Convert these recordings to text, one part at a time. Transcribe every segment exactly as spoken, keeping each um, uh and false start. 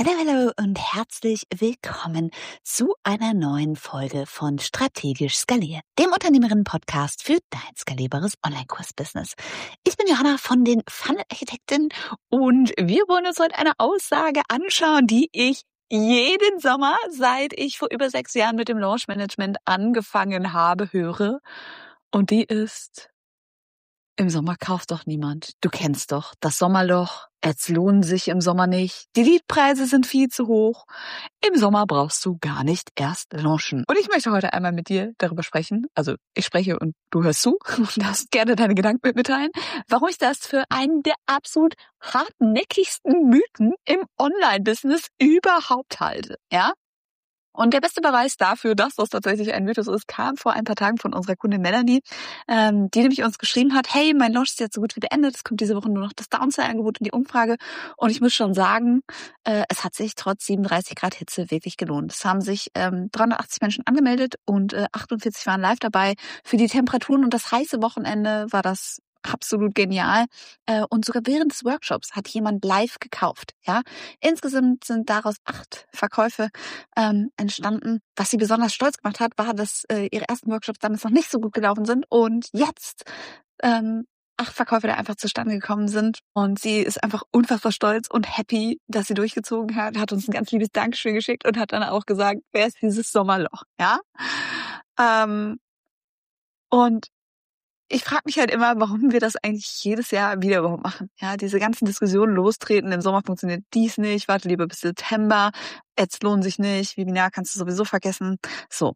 Hallo, hallo und herzlich willkommen zu einer neuen Folge von Strategisch Skalieren, dem Unternehmerinnen-Podcast für dein skalierbares Online-Kurs-Business. Ich bin Johanna von den Funnel-Architekten und wir wollen uns heute eine Aussage anschauen, die ich jeden Sommer, seit ich vor über sechs Jahren mit dem Launch-Management angefangen habe, höre. Und die ist: Im Sommer kauft doch niemand. Du kennst doch das Sommerloch. Ads lohnen sich im Sommer nicht. Die Leadpreise sind viel zu hoch. Im Sommer brauchst du gar nicht erst launchen. Und ich möchte heute einmal mit dir darüber sprechen. Also ich spreche und du hörst zu und darfst gerne deine Gedanken mit mitteilen, warum ich das für einen der absolut hartnäckigsten Mythen im Online-Business überhaupt halte. Ja? Und der beste Beweis dafür, dass das tatsächlich ein Mythos ist, kam vor ein paar Tagen von unserer Kundin Melanie, ähm, die nämlich uns geschrieben hat: Hey, mein Launch ist jetzt so gut wie beendet, es kommt diese Woche nur noch das Downsell-Angebot in die Umfrage. Und ich muss schon sagen, äh, es hat sich trotz siebenunddreißig Grad Hitze wirklich gelohnt. Es haben sich ähm, dreihundertachtzig Menschen angemeldet und äh, achtundvierzig waren live dabei. Für die Temperaturen und das heiße Wochenende war das absolut genial. Äh, und sogar während des Workshops hat jemand live gekauft. Ja, insgesamt sind daraus acht Verkäufe ähm, entstanden. Was sie besonders stolz gemacht hat, war, dass äh, ihre ersten Workshops damals noch nicht so gut gelaufen sind und jetzt ähm, acht Verkäufe da einfach zustande gekommen sind. Und sie ist einfach unfassbar stolz und happy, dass sie durchgezogen hat, hat uns ein ganz liebes Dankeschön geschickt und hat dann auch gesagt, wer ist dieses Sommerloch? Ja. Ähm, und Ich frage mich halt immer, warum wir das eigentlich jedes Jahr wieder überhaupt machen. Ja, diese ganzen Diskussionen lostreten, im Sommer funktioniert dies nicht, warte lieber bis September, Ads lohnen sich nicht, Webinar kannst du sowieso vergessen. So.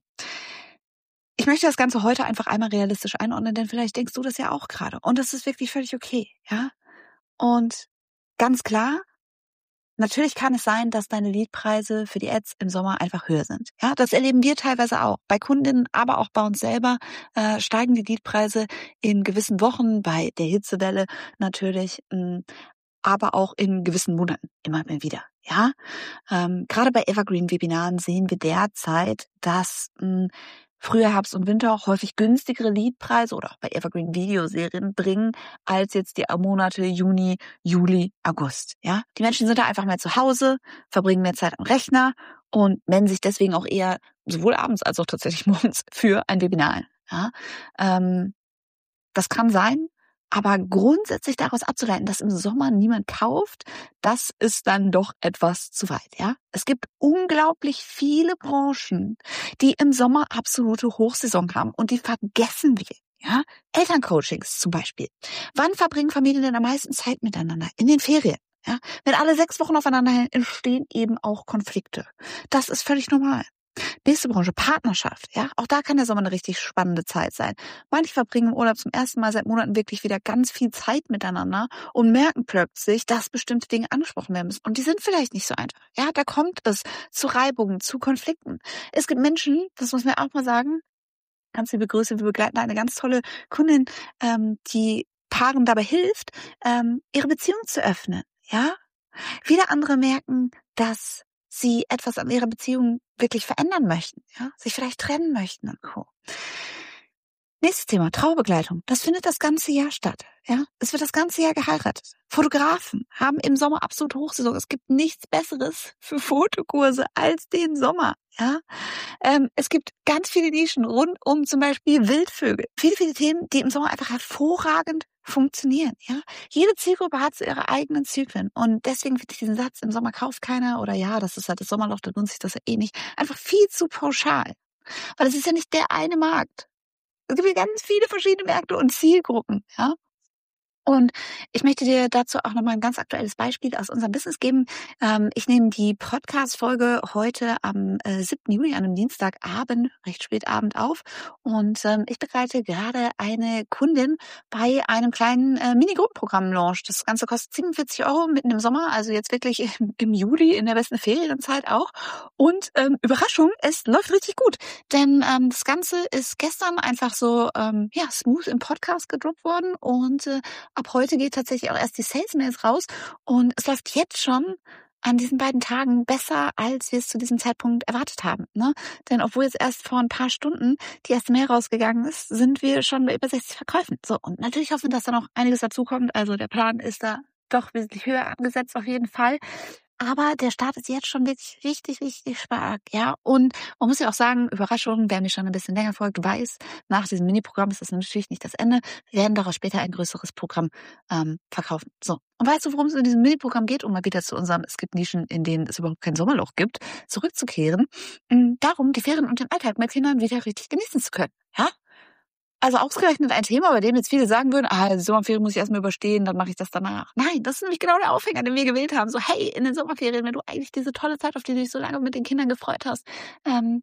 Ich möchte das Ganze heute einfach einmal realistisch einordnen, denn vielleicht denkst du das ja auch gerade. Und das ist wirklich völlig okay, ja. Und ganz klar, natürlich kann es sein, dass deine Leadpreise für die Ads im Sommer einfach höher sind. Ja, das erleben wir teilweise auch. Bei Kundinnen, aber auch bei uns selber äh, steigen die Leadpreise in gewissen Wochen, bei der Hitzewelle natürlich, mh, aber auch in gewissen Monaten immer mal wieder. Ja, ähm, gerade bei Evergreen-Webinaren sehen wir derzeit, dass mh, Frühjahr, Herbst und Winter auch häufig günstigere Leadpreise oder auch bei Evergreen-Videoserien bringen als jetzt die Monate Juni, Juli, August. Ja, die Menschen sind da einfach mehr zu Hause, verbringen mehr Zeit am Rechner und melden sich deswegen auch eher sowohl abends als auch tatsächlich morgens für ein Webinar ein. Ja, ähm, das kann sein. Aber grundsätzlich daraus abzuleiten, dass im Sommer niemand kauft, das ist dann doch etwas zu weit, ja. Es gibt unglaublich viele Branchen, die im Sommer absolute Hochsaison haben und die vergessen wir, ja. Elterncoachings zum Beispiel. Wann verbringen Familien denn am meisten Zeit miteinander? In den Ferien, ja. Wenn alle sechs Wochen aufeinander hängen, entstehen eben auch Konflikte. Das ist völlig normal. Nächste Branche, Partnerschaft. Ja, auch da kann der Sommer eine richtig spannende Zeit sein. Manche verbringen im Urlaub zum ersten Mal seit Monaten wirklich wieder ganz viel Zeit miteinander und merken plötzlich, dass bestimmte Dinge angesprochen werden müssen. Und die sind vielleicht nicht so einfach. Ja, da kommt es zu Reibungen, zu Konflikten. Es gibt Menschen, das muss man auch mal sagen, ganz liebe Grüße, wir begleiten eine ganz tolle Kundin, ähm, die Paaren dabei hilft, ähm, ihre Beziehung zu öffnen. Ja, wieder andere merken, dass sie etwas an ihrer Beziehung wirklich verändern möchten, ja, sich vielleicht trennen möchten und Co. Nächstes Thema, Traubegleitung. Das findet das ganze Jahr statt. Ja, es wird das ganze Jahr geheiratet. Fotografen haben im Sommer absolute Hochsaison. Es gibt nichts Besseres für Fotokurse als den Sommer. Ja, ähm, es gibt ganz viele Nischen rund um zum Beispiel Wildvögel. Viele, viele Themen, die im Sommer einfach hervorragend funktionieren. Ja, jede Zielgruppe hat so ihre eigenen Zyklen und deswegen finde ich diesen Satz: Im Sommer kauft keiner oder ja, das ist halt das Sommerloch, da lohnt sich das ja eh nicht, einfach viel zu pauschal, weil es ist ja nicht der eine Markt. Es gibt ja ganz viele verschiedene Märkte und Zielgruppen, ja. Und ich möchte dir dazu auch nochmal ein ganz aktuelles Beispiel aus unserem Business geben. Ähm, ich nehme die Podcast-Folge heute am äh, siebten Juli, an einem Dienstagabend, recht spät Abend auf. Und ähm, ich begleite gerade eine Kundin bei einem kleinen äh, Mini-Gruppenprogramm-Launch. Das Ganze kostet siebenundvierzig Euro mitten im Sommer, also jetzt wirklich im, im Juli, in der besten Ferienzeit auch. Und ähm, Überraschung, es läuft richtig gut. Denn ähm, das Ganze ist gestern einfach so ähm, ja smooth im Podcast gedroppt worden und äh, ab heute geht tatsächlich auch erst die Sales-Mails raus und es läuft jetzt schon an diesen beiden Tagen besser, als wir es zu diesem Zeitpunkt erwartet haben. Ne? Denn obwohl jetzt erst vor ein paar Stunden die erste Mail rausgegangen ist, sind wir schon bei über sechzig Verkäufen. So, und natürlich hoffen wir, dass da noch einiges dazukommt. Also der Plan ist da doch wesentlich höher angesetzt auf jeden Fall. Aber der Start ist jetzt schon wirklich richtig, richtig stark, ja. Und man muss ja auch sagen, Überraschung, wer mir schon ein bisschen länger folgt, weiß, nach diesem Mini-Programm ist das natürlich nicht das Ende. Wir werden daraus später ein größeres Programm ähm, verkaufen. So. Und weißt du, worum es in diesem Mini-Programm geht? Um mal wieder zu unserem, es gibt Nischen, in denen es überhaupt kein Sommerloch gibt, zurückzukehren. Ähm, darum, die Ferien und den Alltag mit Kindern wieder richtig genießen zu können, ja. Also ausgerechnet ein Thema, bei dem jetzt viele sagen würden, ah, die Sommerferien muss ich erstmal überstehen, dann mache ich das danach. Nein, das ist nämlich genau der Aufhänger, den wir gewählt haben. So, hey, in den Sommerferien, wenn du eigentlich diese tolle Zeit, auf die du dich so lange mit den Kindern gefreut hast, ähm,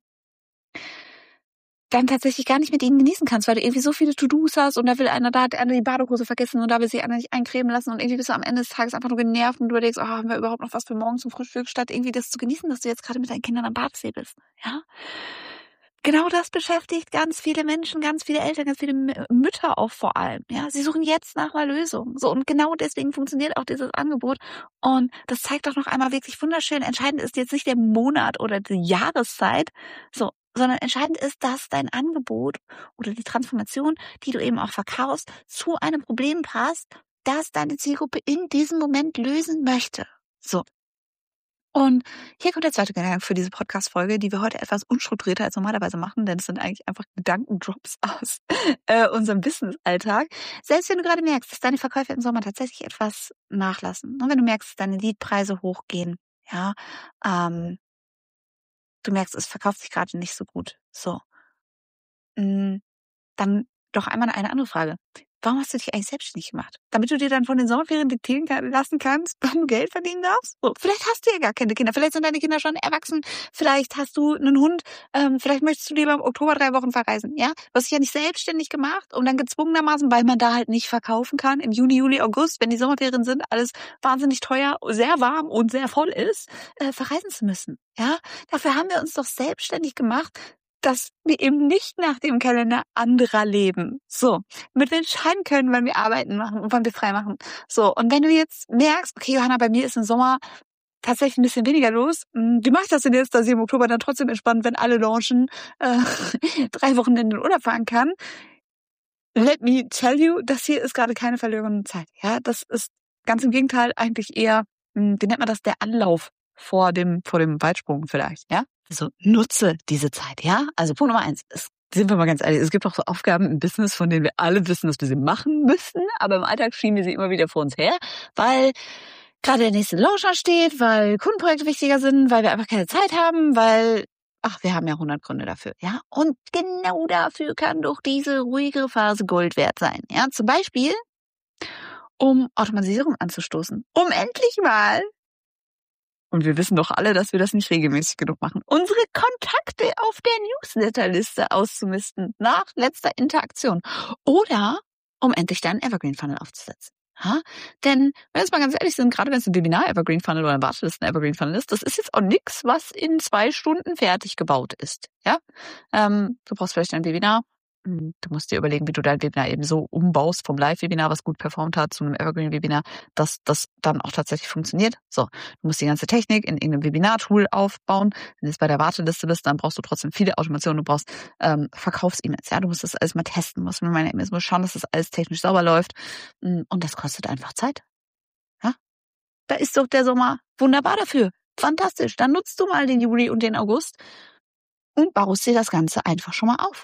dann tatsächlich gar nicht mit ihnen genießen kannst, weil du irgendwie so viele To-Dos hast und da will einer, da hat einer die Badehose vergessen und da will sich einer nicht eincremen lassen und irgendwie bist du am Ende des Tages einfach nur genervt und du denkst, oh, haben wir überhaupt noch was für morgen zum Frühstück, statt irgendwie das zu genießen, dass du jetzt gerade mit deinen Kindern am Badesee bist, ja? Genau das beschäftigt ganz viele Menschen, ganz viele Eltern, ganz viele Mütter auch vor allem. Ja, sie suchen jetzt nach einer Lösung. So, und genau deswegen funktioniert auch dieses Angebot. Und das zeigt doch noch einmal wirklich wunderschön. Entscheidend ist jetzt nicht der Monat oder die Jahreszeit, so, sondern entscheidend ist, dass dein Angebot oder die Transformation, die du eben auch verkaufst, zu einem Problem passt, das deine Zielgruppe in diesem Moment lösen möchte. So. Und hier kommt der zweite Gedanke für diese Podcast-Folge, die wir heute etwas unstrukturierter als normalerweise machen, denn es sind eigentlich einfach Gedankendrops aus äh, unserem Business-Alltag. Selbst wenn du gerade merkst, dass deine Verkäufe im Sommer tatsächlich etwas nachlassen, und wenn du merkst, dass deine Leadpreise hochgehen, ja, ähm, du merkst, es verkauft sich gerade nicht so gut, so, mh, dann doch einmal eine andere Frage. Warum hast du dich eigentlich selbstständig gemacht? Damit du dir dann von den Sommerferien diktieren lassen kannst, wann du Geld verdienen darfst? So, vielleicht hast du ja gar keine Kinder. Vielleicht sind deine Kinder schon erwachsen. Vielleicht hast du einen Hund. Ähm, vielleicht möchtest du lieber im Oktober drei Wochen verreisen. Ja, du hast dich ja nicht selbstständig gemacht und dann gezwungenermaßen, weil man da halt nicht verkaufen kann im Juni, Juli, August, wenn die Sommerferien sind, alles wahnsinnig teuer, sehr warm und sehr voll ist, äh, verreisen zu müssen. Ja, dafür haben wir uns doch selbstständig gemacht, dass wir eben nicht nach dem Kalender anderer leben. So, damit wir entscheiden können, wann wir arbeiten machen und wann wir frei machen. So, und wenn du jetzt merkst, okay, Johanna, bei mir ist im Sommer tatsächlich ein bisschen weniger los, wie mache ich das denn jetzt, dass ich im Oktober dann trotzdem entspannt, wenn alle launchen, äh, drei Wochen in den Urlaub fahren kann? Let me tell you, das hier ist gerade keine verlorene Zeit. Ja, das ist ganz im Gegenteil eigentlich eher, wie nennt man das, der Anlauf vor dem, vor dem Weitsprung vielleicht, ja? Also nutze diese Zeit, ja? Also Punkt Nummer eins, es, sind wir mal ganz ehrlich, es gibt auch so Aufgaben im Business, von denen wir alle wissen, dass wir sie machen müssen, aber im Alltag schieben wir sie immer wieder vor uns her, weil gerade der nächste Launch ansteht, weil Kundenprojekte wichtiger sind, weil wir einfach keine Zeit haben, weil, ach, wir haben ja hundert Gründe dafür, ja? Und genau dafür kann doch diese ruhigere Phase Gold wert sein, ja? Zum Beispiel, um Automatisierung anzustoßen, um endlich mal, und wir wissen doch alle, dass wir das nicht regelmäßig genug machen, unsere Kontakte auf der Newsletterliste auszumisten nach letzter Interaktion. Oder um endlich deinen Evergreen-Funnel aufzusetzen. Ha? Denn, wenn wir jetzt mal ganz ehrlich sind, gerade wenn es ein Webinar-Evergreen-Funnel oder ein Wartelisten-Evergreen-Funnel ist, das ist jetzt auch nichts, was in zwei Stunden fertig gebaut ist. Ja, ähm, du brauchst vielleicht ein Webinar. Du musst dir überlegen, wie du dein Webinar eben so umbaust vom Live-Webinar, was gut performt hat, zu einem Evergreen-Webinar, dass das dann auch tatsächlich funktioniert. So, du musst die ganze Technik in irgendeinem Webinar-Tool aufbauen. Wenn du jetzt bei der Warteliste bist, dann brauchst du trotzdem viele Automationen. Du brauchst ähm, Verkaufs-E-Mails. Ja, du musst das alles mal testen, musst mit meiner E-Mails mal schauen, dass das alles technisch sauber läuft. Und das kostet einfach Zeit. Ja? Da ist doch der Sommer wunderbar dafür. Fantastisch. Dann nutzt du mal den Juli und den August und baust dir das Ganze einfach schon mal auf.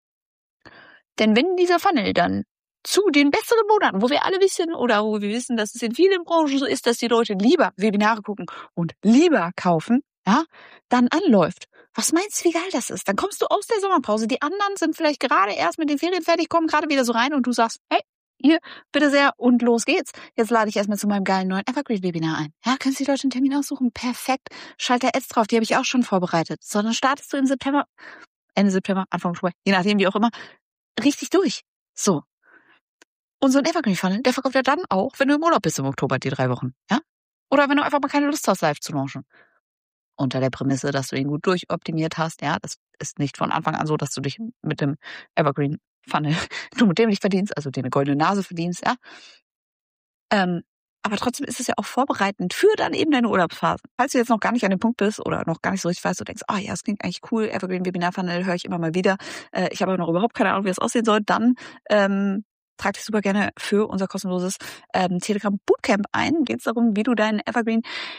Denn wenn dieser Funnel dann zu den besseren Monaten, wo wir alle wissen oder wo wir wissen, dass es in vielen Branchen so ist, dass die Leute lieber Webinare gucken und lieber kaufen, ja, dann anläuft. Was meinst du, wie geil das ist? Dann kommst du aus der Sommerpause, die anderen sind vielleicht gerade erst mit den Ferien fertig, kommen gerade wieder so rein und du sagst, hey, hier, bitte sehr, und los geht's. Jetzt lade ich erstmal zu meinem geilen neuen Evergreen-Webinar ein. Ja, kannst du die Leute einen Termin aussuchen? Perfekt. Schalter Ads drauf, die habe ich auch schon vorbereitet. So, dann startest du im September, Ende September, Anfang Oktober, je nachdem, wie auch immer, richtig durch. So. Und so ein Evergreen-Funnel, der verkauft ja dann auch, wenn du im Urlaub bist im Oktober, die drei Wochen. Ja? Oder wenn du einfach mal keine Lust hast, live zu launchen. Unter der Prämisse, dass du ihn gut durchoptimiert hast. Ja, das ist nicht von Anfang an so, dass du dich mit dem Evergreen-Funnel du mit dem nicht verdienst, also dir eine goldene Nase verdienst. Ja. Ähm, aber trotzdem ist es ja auch vorbereitend für dann eben deine Urlaubsphasen. Falls du jetzt noch gar nicht an dem Punkt bist oder noch gar nicht so richtig weißt, du denkst, ah oh ja, das klingt eigentlich cool, Evergreen Webinar Funnel höre ich immer mal wieder. Äh, ich habe aber noch überhaupt keine Ahnung, wie das aussehen soll. Dann ähm, trag dich super gerne für unser kostenloses ähm, Telegram Bootcamp ein. Geht es darum, wie du deinen Evergreen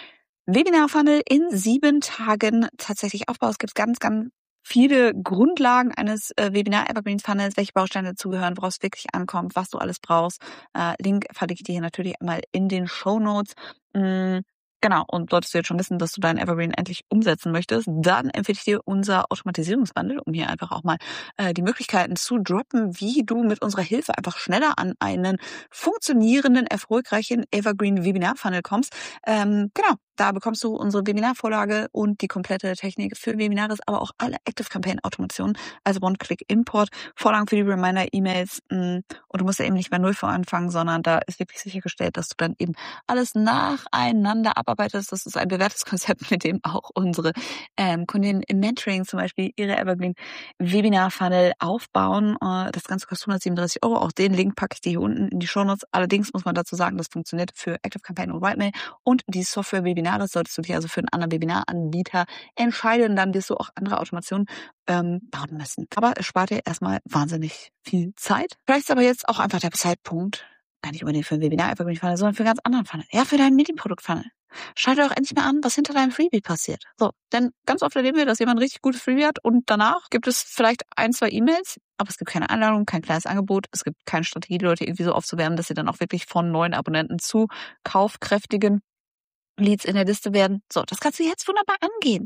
Webinar-Funnel in sieben Tagen tatsächlich aufbauen. Es gibt ganz, ganz viele Grundlagen eines äh, Webinar-Evergreen-Funnels, welche Bausteine dazugehören, woraus es wirklich ankommt, was du alles brauchst. Äh, Link verlinke ich dir hier natürlich einmal in den Shownotes. Mm, genau, und solltest du jetzt schon wissen, dass du deinen Evergreen endlich umsetzen möchtest, dann empfehle ich dir unser Automatisierungsbundle, um hier einfach auch mal äh, die Möglichkeiten zu droppen, wie du mit unserer Hilfe einfach schneller an einen funktionierenden, erfolgreichen Evergreen-Webinar-Funnel kommst. Ähm, genau, da bekommst du unsere Webinarvorlage und die komplette Technik für Webinare, aber auch alle Active Campaign Automationen, also One-Click-Import, Vorlagen für die Reminder-E-Mails, und du musst ja eben nicht bei Null vor anfangen, sondern da ist wirklich sichergestellt, dass du dann eben alles nacheinander abarbeitest. Das ist ein bewährtes Konzept, mit dem auch unsere ähm, Kundinnen im Mentoring zum Beispiel ihre Evergreen Webinar-Funnel aufbauen. Äh, das Ganze kostet hundertsiebenunddreißig Euro. Auch den Link packe ich dir hier unten in die Shownotes. Allerdings muss man dazu sagen, das funktioniert für Active Campaign und Whitemail und die Software Webinare. Solltest du dich also für einen anderen Webinaranbieter entscheiden, dann wirst du auch andere Automationen ähm, bauen müssen. Aber es spart dir erstmal wahnsinnig viel Zeit. Vielleicht ist aber jetzt auch einfach der Zeitpunkt, gar nicht unbedingt für einen Webinar-Evergreen-Funnel, sondern für einen ganz anderen Funnel. Ja, für deinen Medienprodukt-Funnel. Schalte auch endlich mal an, was hinter deinem Freebie passiert. So, denn ganz oft erleben wir, dass jemand ein richtig gutes Freebie hat und danach gibt es vielleicht ein, zwei E-Mails, aber es gibt keine Einladung, kein kleines Angebot, es gibt keine Strategie, die Leute irgendwie so aufzuwärmen, dass sie dann auch wirklich von neuen Abonnenten zu kaufkräftigen Leads in der Liste werden. So, das kannst du jetzt wunderbar angehen.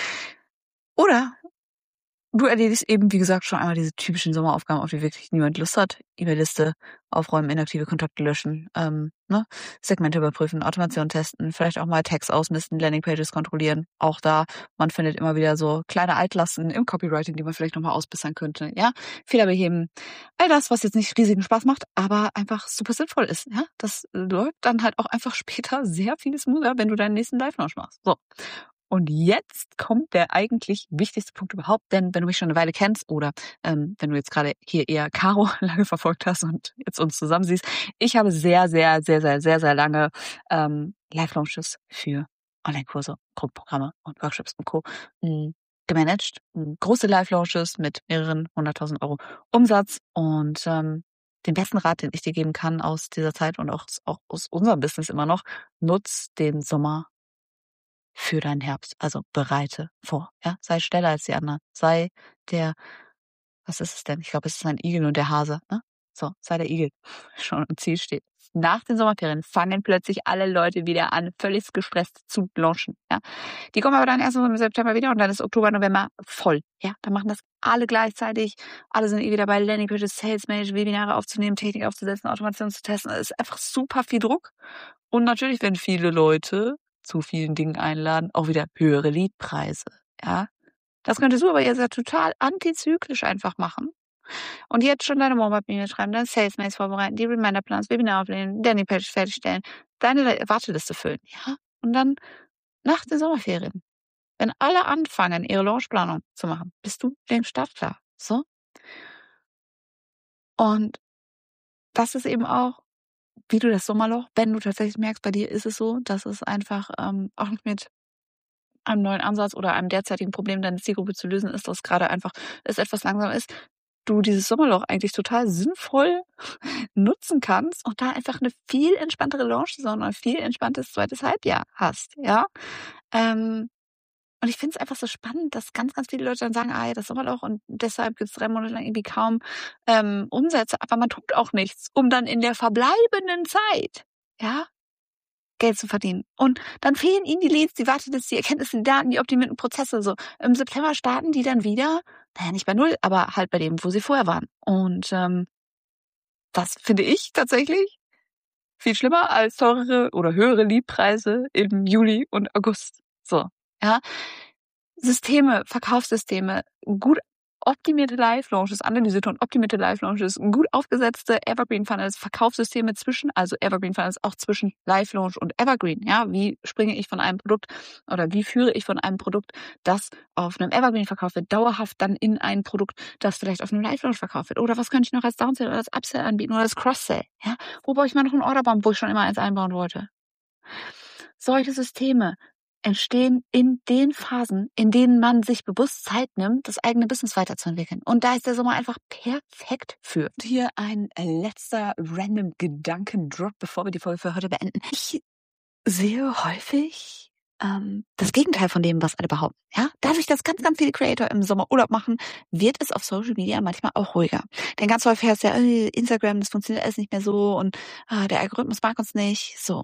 Oder du erledigst eben, wie gesagt, schon einmal diese typischen Sommeraufgaben, auf die wirklich niemand Lust hat. E-Mail-Liste aufräumen, inaktive Kontakte löschen, ähm, ne? Segmente überprüfen, Automation testen, vielleicht auch mal Tags ausmisten, Landingpages kontrollieren. Auch da, man findet immer wieder so kleine Altlasten im Copywriting, die man vielleicht nochmal ausbessern könnte. Ja, Fehler beheben. All das, was jetzt nicht riesigen Spaß macht, aber einfach super sinnvoll ist. Ja, das läuft dann halt auch einfach später sehr viel smoother, wenn du deinen nächsten Live-Launch machst. So. Und jetzt kommt der eigentlich wichtigste Punkt überhaupt, denn wenn du mich schon eine Weile kennst oder ähm, wenn du jetzt gerade hier eher Caro lange verfolgt hast und jetzt uns zusammen siehst, ich habe sehr, sehr, sehr, sehr, sehr, sehr lange ähm, Live-Launches für Online-Kurse, Grundprogramme und Workshops und Co. mh, gemanagt. Mh, große Live-Launches mit mehreren hunderttausend Euro Umsatz und ähm, den besten Rat, den ich dir geben kann aus dieser Zeit und auch, auch aus unserem Business immer noch, nutz den Sommer für deinen Herbst. Also bereite vor. Ja, sei schneller als die anderen. Sei der, was ist es denn? Ich glaube, es ist ein Igel und der Hase. Ne? So, sei der Igel. Schon im Ziel steht. Nach den Sommerferien fangen plötzlich alle Leute wieder an, völlig gestresst zu launchen. Ja, die kommen aber dann erst im September wieder und dann ist Oktober, November voll. Ja, dann machen das alle gleichzeitig. Alle sind eh wieder bei Landingpages, Sales Management, Webinare aufzunehmen, Technik aufzusetzen, Automation zu testen. Es ist einfach super viel Druck. Und natürlich, wenn viele Leute zu vielen Dingen einladen, auch wieder höhere Leadpreise. Ja, das könntest du aber jetzt ja total antizyklisch einfach machen. Und jetzt schon deine Warm-Up-E-Mail schreiben, deine Sales-Mails vorbereiten, die Reminder-Plans, Webinar aufnehmen, Landing-Pages fertigstellen, deine Warteliste füllen. Ja, und dann nach den Sommerferien, wenn alle anfangen, ihre Launchplanung zu machen, bist du dem Start klar. So. Und das ist eben auch, wie du das Sommerloch, wenn du tatsächlich merkst, bei dir ist es so, dass es einfach ähm, auch nicht mit einem neuen Ansatz oder einem derzeitigen Problem deiner Zielgruppe zu lösen ist, das gerade einfach es etwas langsam ist, du dieses Sommerloch eigentlich total sinnvoll nutzen kannst und da einfach eine viel entspanntere Launch-Saison und ein viel entspanntes zweites Halbjahr hast, ja. Ähm, und ich finde es einfach so spannend, dass ganz, ganz viele Leute dann sagen, ah ja, das Sommerloch und deshalb gibt es drei Monate lang irgendwie kaum ähm, Umsätze, aber man tut auch nichts, um dann in der verbleibenden Zeit, ja, Geld zu verdienen. Und dann fehlen ihnen die Leads, die Warteliste, die Erkenntnisse, die Daten, die optimierten Prozesse. So im September starten die dann wieder, naja, nicht bei null, aber halt bei dem, wo sie vorher waren. Und ähm, das finde ich tatsächlich viel schlimmer als teurere oder höhere Leadpreise im Juli und August. So, ja. Systeme, Verkaufssysteme, gut optimierte Live-Launches, analysierte und optimierte Live-Launches, gut aufgesetzte Evergreen-Funnels, Verkaufssysteme zwischen, also Evergreen-Funnels auch zwischen Live-Launch und Evergreen. Ja, wie springe ich von einem Produkt oder wie führe ich von einem Produkt, das auf einem Evergreen verkauft wird, dauerhaft dann in ein Produkt, das vielleicht auf einem Live-Launch verkauft wird? Oder was könnte ich noch als Downsell oder als Upsell anbieten oder als Cross-Sell? Ja, wo baue ich mal noch einen Orderbomb, wo ich schon immer eins einbauen wollte? Solche Systeme entstehen in den Phasen, in denen man sich bewusst Zeit nimmt, das eigene Business weiterzuentwickeln. Und da ist der Sommer einfach perfekt für. Und hier ein letzter random Gedankendrop, bevor wir die Folge für heute beenden. Ich sehe häufig ähm, das Gegenteil von dem, was alle behaupten. Ja, dadurch, dass ganz, ganz viele Creator im Sommer Urlaub machen, wird es auf Social Media manchmal auch ruhiger. Denn ganz häufig heißt ja, äh, Instagram, das funktioniert alles nicht mehr so und ah, der Algorithmus mag uns nicht. So.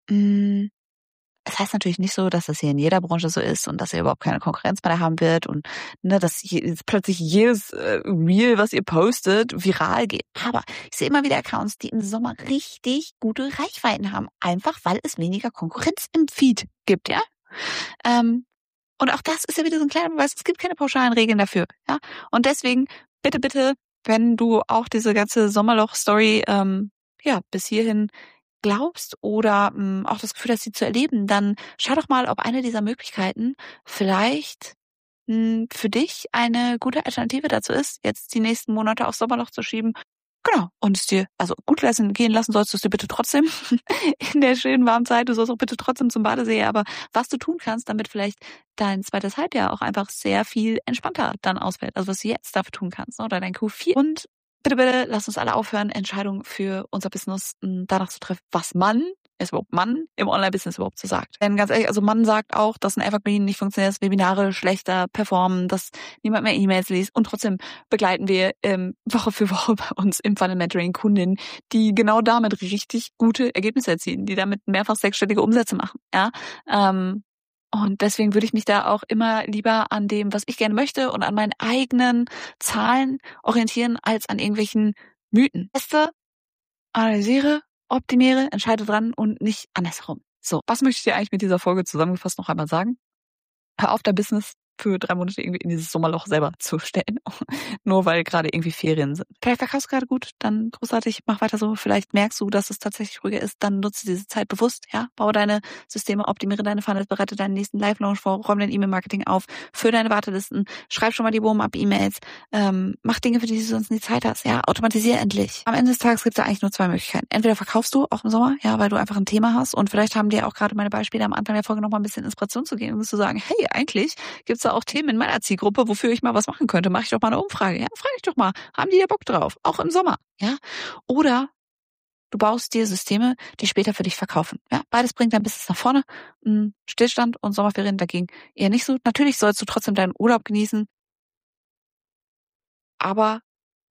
Mm. Das heißt natürlich nicht so, dass das hier in jeder Branche so ist und dass ihr überhaupt keine Konkurrenz mehr da haben wird und ne, dass je, plötzlich jedes äh, Reel, was ihr postet, viral geht. Aber ich sehe immer wieder Accounts, die im Sommer richtig gute Reichweiten haben, einfach weil es weniger Konkurrenz im Feed gibt, ja. Ähm, und auch das ist ja wieder so ein kleiner Beweis, es gibt keine pauschalen Regeln dafür, ja. Und deswegen bitte, bitte, wenn du auch diese ganze Sommerloch-Story ähm, ja bis hierhin glaubst oder mh, auch das Gefühl hast, sie zu erleben, dann schau doch mal, ob eine dieser Möglichkeiten vielleicht mh, für dich eine gute Alternative dazu ist, jetzt die nächsten Monate aufs Sommerloch zu schieben. Genau. Und es dir, also gut lassen, gehen lassen sollst du es dir bitte trotzdem in der schönen warmen Zeit. Du sollst auch bitte trotzdem zum Badesee. Aber was du tun kannst, damit vielleicht dein zweites Halbjahr auch einfach sehr viel entspannter dann ausfällt. Also was du jetzt dafür tun kannst oder dein Q vier. Und bitte, bitte, lass uns alle aufhören, Entscheidungen für unser Business mh, danach zu treffen, was man, ist überhaupt Mann im Online-Business überhaupt so sagt. Denn ganz ehrlich, also Mann sagt auch, dass ein Evergreen nicht funktioniert, dass Webinare schlechter performen, dass niemand mehr E-Mails liest und trotzdem begleiten wir ähm, Woche für Woche bei uns im Funnel Mentoring Kundinnen, die genau damit richtig gute Ergebnisse erzielen, die damit mehrfach sechsstellige Umsätze machen. Ja, ähm, und deswegen würde ich mich da auch immer lieber an dem, was ich gerne möchte und an meinen eigenen Zahlen orientieren, als an irgendwelchen Mythen. Teste, analysiere, optimiere, entscheide dran und nicht andersherum. So, was möchte ich dir eigentlich mit dieser Folge zusammengefasst noch einmal sagen? Hör auf, dein Business für drei Monate irgendwie in dieses Sommerloch selber zu stellen. Nur weil gerade irgendwie Ferien sind. Vielleicht verkaufst du gerade gut, dann großartig, mach weiter so. Vielleicht merkst du, dass es tatsächlich ruhiger ist, dann nutze diese Zeit bewusst, ja. Baue deine Systeme, optimiere deine Funnels, bereite deinen nächsten Live-Launch vor, räume dein E-Mail-Marketing auf, führe deine Wartelisten, schreib schon mal die Warm-up-E-Mails, ähm, mach Dinge, für die du sonst nie Zeit hast, ja. Automatisiere endlich. Am Ende des Tages gibt es da eigentlich nur zwei Möglichkeiten. Entweder verkaufst du auch im Sommer, ja, weil du einfach ein Thema hast und vielleicht haben dir auch gerade meine Beispiele am Anfang der Folge noch mal ein bisschen Inspiration zu geben und zu sagen, hey, eigentlich gibt's da auch Themen in meiner Zielgruppe, wofür ich mal was machen könnte. Mache ich doch mal eine Umfrage. Ja, frage ich doch mal. Haben die da Bock drauf? Auch im Sommer. Ja. Oder du baust dir Systeme, die später für dich verkaufen. Ja, beides bringt dein Business nach vorne. Stillstand und Sommerferien dagegen eher nicht so. Natürlich sollst du trotzdem deinen Urlaub genießen. Aber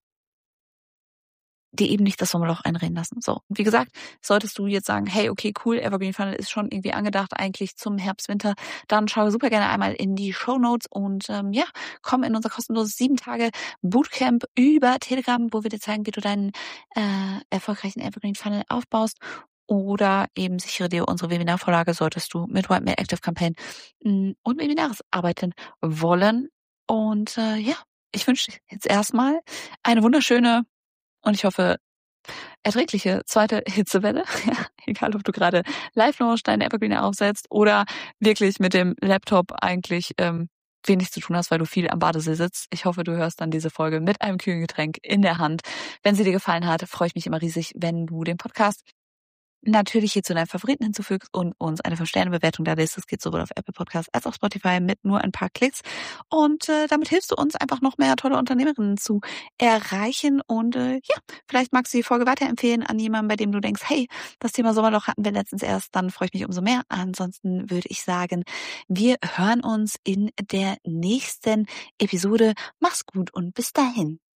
dir eben nicht das Sommerloch einreden lassen. So, wie gesagt, solltest du jetzt sagen, hey, okay, cool, Evergreen Funnel ist schon irgendwie angedacht eigentlich zum Herbst, Winter, dann schau super gerne einmal in die Shownotes und ähm, ja, komm in unser kostenloses sieben Tage Bootcamp über Telegram, wo wir dir zeigen, wie du deinen äh, erfolgreichen Evergreen Funnel aufbaust. Oder eben sichere dir unsere Webinarvorlage, solltest du mit White Mail Active Campaign mh, und Webinars arbeiten wollen. Und äh, ja, ich wünsche dir jetzt erstmal eine wunderschöne und ich hoffe, erträgliche zweite Hitzewelle. Ja, egal, ob du gerade Live-Launch deine Evergreen aufsetzt oder wirklich mit dem Laptop eigentlich ähm, wenig zu tun hast, weil du viel am Badesee sitzt. Ich hoffe, du hörst dann diese Folge mit einem kühlen Getränk in der Hand. Wenn sie dir gefallen hat, freue ich mich immer riesig, wenn du den Podcast natürlich hier zu deinen Favoriten hinzufügst und uns eine fünf-Sterne-Bewertung da lässt. Das geht sowohl auf Apple Podcasts als auch Spotify mit nur ein paar Klicks. Und äh, damit hilfst du uns einfach noch mehr tolle Unternehmerinnen zu erreichen. Und äh, ja, vielleicht magst du die Folge weiterempfehlen an jemanden, bei dem du denkst, hey, das Thema Sommerloch hatten wir letztens erst, dann freue ich mich umso mehr. Ansonsten würde ich sagen, wir hören uns in der nächsten Episode. Mach's gut und bis dahin.